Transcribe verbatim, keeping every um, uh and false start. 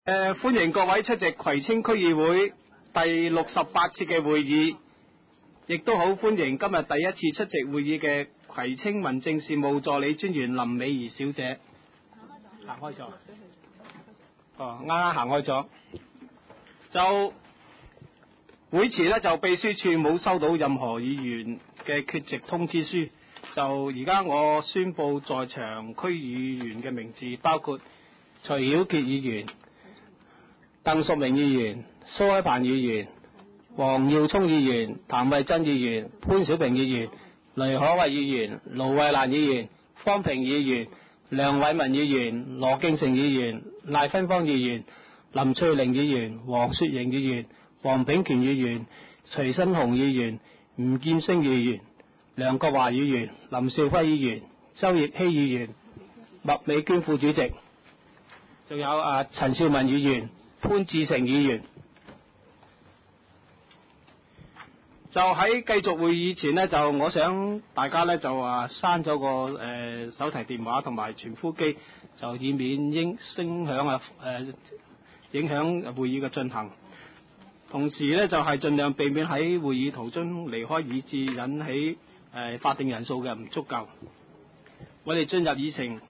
誒，歡迎各位出席葵青區議會第六十八次嘅會議，亦都好歡迎今日第一次出席會議嘅葵青民政事務助理專員林美儀小姐。行開咗。哦，啱啱行開咗。就會前呢，就秘書處冇收到任何議員嘅缺席通知書。就而家我宣布在場區議員嘅名字，包括徐曉傑議員、鄧淑明議員、蘇海鵬議員、黃耀聰議員、譚慧珍議員、潘小平議員、雷可慧議員、盧慧蘭議員、方平議員、梁偉文議員、羅敬成議員、賴芬芳議員、林翠玲議員、黃雪瑩議員、黃炳權議員、徐新雄議員、吳劍星議員、梁國華議員、林兆輝議員、周業希議員、麥美娟副主席，仲有啊陳少文議員、潘志成議員。就喺繼續會議前呢，就我想大家呢，就啊閂咗個誒、呃、手提電話同埋傳呼機，就以免應聲響啊誒、呃、影響會議嘅進行。同時呢，就係、是、盡量避免喺會議途中離開，以致引起誒、呃、法定人數嘅唔足夠。我哋進入議程。